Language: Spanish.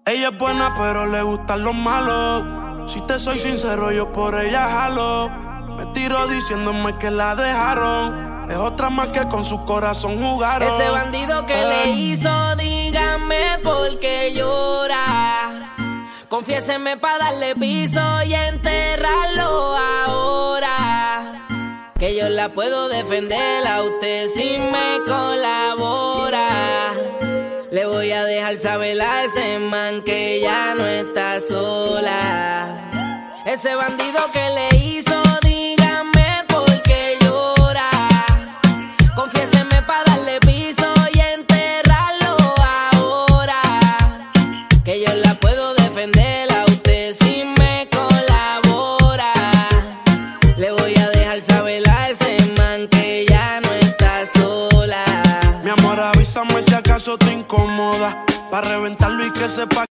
Ella es buena, pero le gustan los malos. Si te soy sincero, yo por ella jalo. Me tiro diciéndome que la dejaron. Es otra más que con su corazón jugaron. Ese bandido que le hizo, dígame por qué llora. Confiéseme pa' darle piso y enterrarlo ahora. Que yo la puedo defender a usted si me colabora. Le voy a dejar saber a ese man que ya no está sola. Ese bandido que le hizo, dígame por qué llora. Confiéseme pa' darle piso y enterrarlo ahora. Que yo la puedo defender a usted si me colabora. Le voy a dejar saber a ese man que ya no está sola. Mi amor, avísame si acaso te incomoda, pa' reventarlo y que sepa